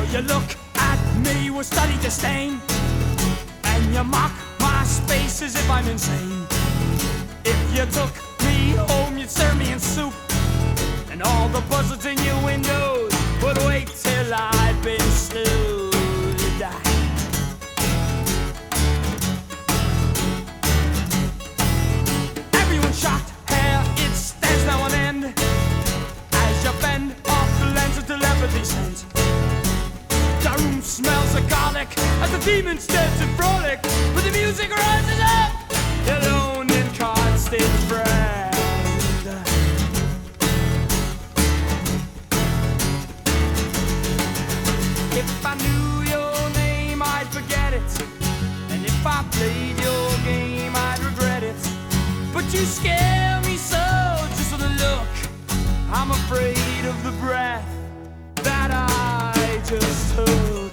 You look at me with study disdain, and you mock my space as if I'm insane. If you took me home, you'd serve me in soup, and all the buzzards in your windows would wait till I'd been stewed. Everyone's shocked here, it stands now and then, as you bend off the lens of telepathy sense. The room smells of garlic as the demons dance and frolic, but the music rises up, alone in constant friend. If I knew your name, I'd forget it, and if I played your game, I'd regret it. But you scare me so, just with a look. I'm afraid of the breath that I just took.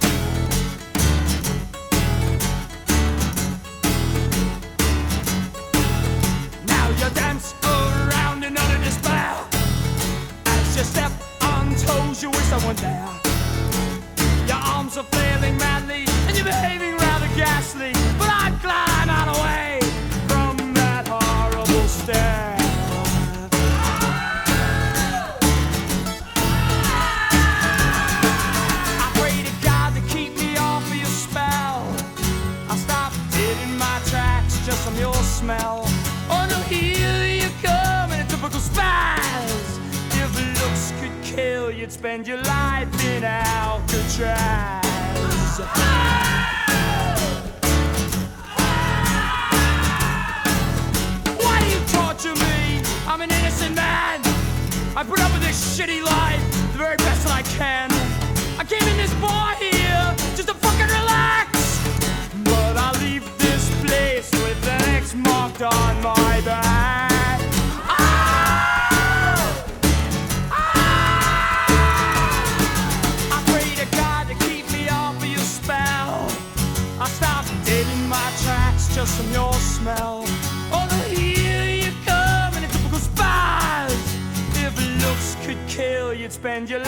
Now you dance around in utter despair, as you step on toes, you wish someone there. Your arms are flailing madly, and you're behaving rather ghastly, but I'd climb out away from that horrible stare. I pray to God to keep me off of your spell. I'll stop dead in my tracks just from your smell. Oh no, here you come in a typical spaz. If looks could kill, you'd spend your life in Alcatraz. Why do you torture me? I'm an innocent man. I put up with this shitty life the very best that I can. I came in this bar here just to fucking relax, but I'll leave this place with an X marked on my back. Just from your smell. Oh, no, here you come in a typical spaz. If looks could kill, you'd spend your life